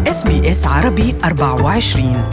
SBS عربي 24.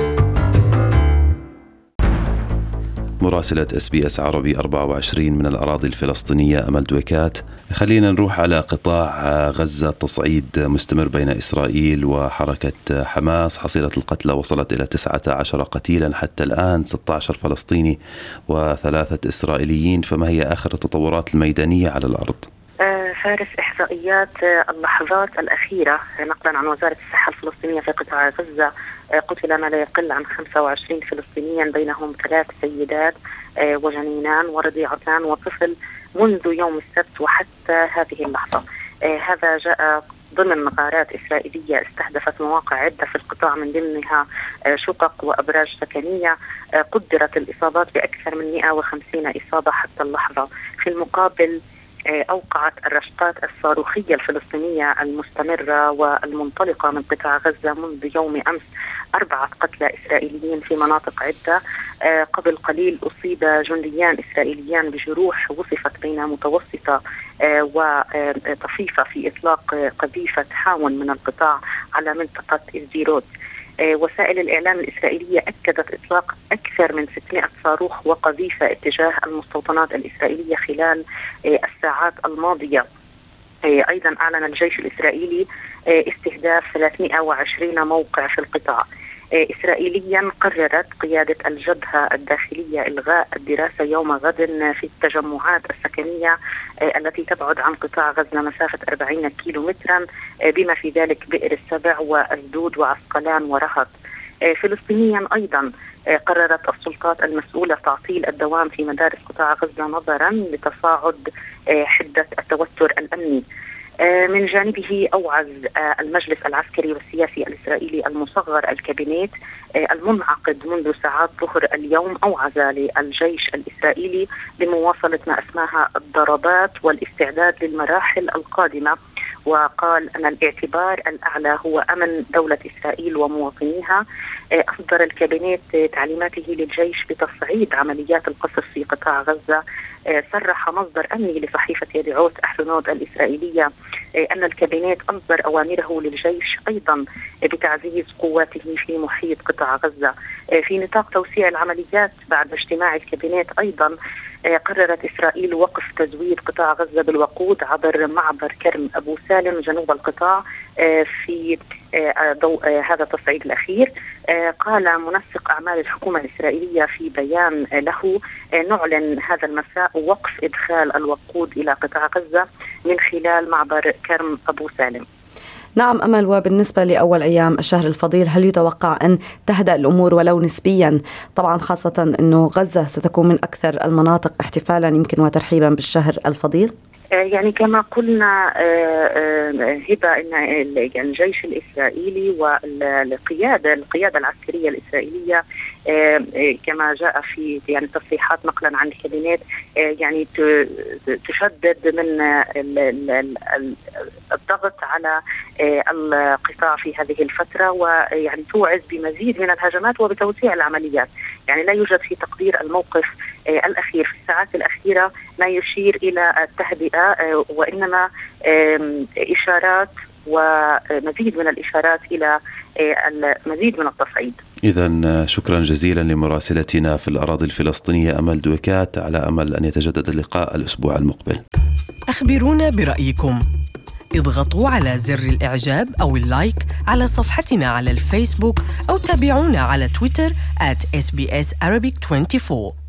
مراسلة SBS عربي 24 من الأراضي الفلسطينية أمل دويكات. خلينا نروح على قطاع غزة. تصعيد مستمر بين إسرائيل وحركة حماس. حصيلة القتلى وصلت إلى 19 قتيلا حتى الآن، 16 فلسطيني و3 إسرائيليين. فما هي آخر التطورات الميدانية على الأرض؟ فارس، إحصائيات اللحظات الأخيرة نقلا عن وزارة الصحة الفلسطينية في قطاع غزة، قتل ما لا يقل عن 25 فلسطينيا، بينهم 3 سيدات وجنينان ورضيعتان وطفل منذ يوم السبت وحتى هذه اللحظة. هذا جاء ضمن غارات إسرائيلية استهدفت مواقع عدة في القطاع، من ضمنها شقق وأبراج سكنية. قدرت الإصابات بأكثر من 150 إصابة حتى اللحظة. في المقابل أوقعت الرشقات الصاروخية الفلسطينية المستمرة والمنطلقة من قطاع غزة منذ يوم أمس 4 قتلى إسرائيليين في مناطق عدة. قبل قليل أصيب جنديان إسرائيليان بجروح وصفت بين متوسطة وطفيفة في إطلاق قذيفة هاون من القطاع على منطقة الزيروت. وسائل الإعلام الإسرائيلية أكدت إطلاق أكثر من 600 صاروخ وقذيفة اتجاه المستوطنات الإسرائيلية خلال الساعات الماضية. أيضا أعلن الجيش الإسرائيلي استهداف 320 موقع في القطاع. إسرائيليا قررت قيادة الجبهة الداخلية إلغاء الدراسة يوم غد في التجمعات السكنية التي تبعد عن قطاع غزة مسافة 40 كيلومترا، بما في ذلك بئر السبع وأسدود وعسقلان ورهط. فلسطينيا أيضا قررت السلطات المسؤولة تعطيل الدوام في مدارس قطاع غزة نظرا لتصاعد حدة التوتر الأمني. من جانبه أوعز المجلس العسكري والسياسي الإسرائيلي المصغر الكابينيت المنعقد منذ ساعات ظهر اليوم، أوعز للجيش الإسرائيلي بمواصلة ما أسماها الضربات والاستعداد للمراحل القادمة، وقال أن الاعتبار الأعلى هو أمن دولة إسرائيل ومواطنيها. أصدر الكابينيت تعليماته للجيش بتصعيد عمليات القصف في قطاع غزة. صرح مصدر أمني لصحيفة يدعوت أحرنود الإسرائيلية أن الكابينيت أصدر أوامره للجيش أيضا بتعزيز قواته في محيط قطاع غزة. في نطاق توسيع العمليات بعد اجتماع الكابينيت أيضا قررت إسرائيل وقف تزويد قطاع غزة بالوقود عبر معبر كرم أبو سالم جنوب القطاع في ضوء هذا التصعيد الأخير. قال منسق أعمال الحكومة الإسرائيلية في بيان له: نعلن هذا المساء وقف إدخال الوقود إلى قطاع غزة من خلال معبر كرم أبو سالم. نعم أمل، وبالنسبة لأول أيام الشهر الفضيل هل يتوقع أن تهدأ الأمور ولو نسبيا؟ طبعا خاصة أنه غزة ستكون من أكثر المناطق احتفالا يمكن وترحيبا بالشهر الفضيل. يعني كما قلنا هبة أن الجيش الإسرائيلي والقيادة العسكرية الإسرائيلية كما جاء في يعني تصريحات نقلا عن الكابينيت يعني تشدد من الضغط على القطاع في هذه الفترة، ويعني توعز بمزيد من الهجمات وبتوسيع العمليات. يعني لا يوجد في تقدير الموقف الأخير في الساعات الأخيرة ما يشير إلى التهدئة، وإنما إشارات ومزيد من الإشارات إلى المزيد من التصعيد. إذن شكرا جزيلا لمراسلتنا في الأراضي الفلسطينية أمل دويكات، على أمل أن يتجدد اللقاء الأسبوع المقبل. أخبرونا برأيكم، اضغطوا على زر الإعجاب أو اللايك على صفحتنا على الفيسبوك، أو تابعونا على تويتر @SBS Arabic 24.